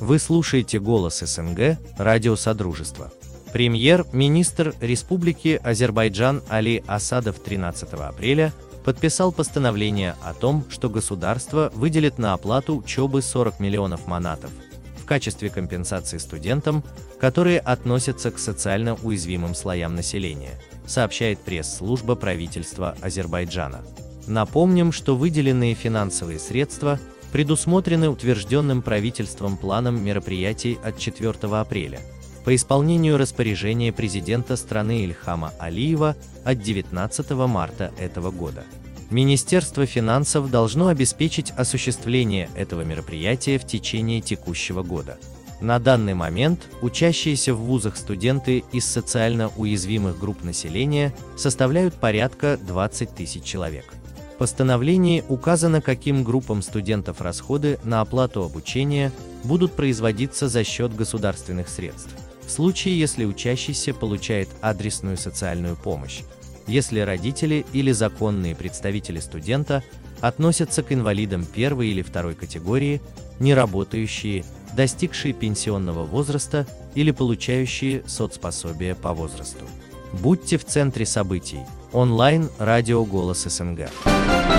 Вы слушаете «Голос СНГ», радио Содружества. Премьер-министр Республики Азербайджан Али Асадов 13 апреля подписал постановление о том, что государство выделит на оплату учебы 40 миллионов манатов в качестве компенсации студентам, которые относятся к социально уязвимым слоям населения, сообщает пресс-служба правительства Азербайджана. Напомним, что выделенные финансовые средства предусмотрены утвержденным правительством планом мероприятий от 4 апреля по исполнению распоряжения президента страны Ильхама Алиева от 19 марта этого года. Министерство финансов должно обеспечить осуществление этого мероприятия в течение текущего года. На данный момент учащиеся в вузах студенты из социально уязвимых групп населения составляют порядка 20 тысяч человек. В постановлении указано, каким группам студентов расходы на оплату обучения будут производиться за счет государственных средств. В случае, если учащийся получает адресную социальную помощь, если родители или законные представители студента относятся к инвалидам первой или второй категории, не работающие, достигшие пенсионного возраста или получающие соцпособие по возрасту. Будьте в центре событий. Онлайн радио «Голос СНГ».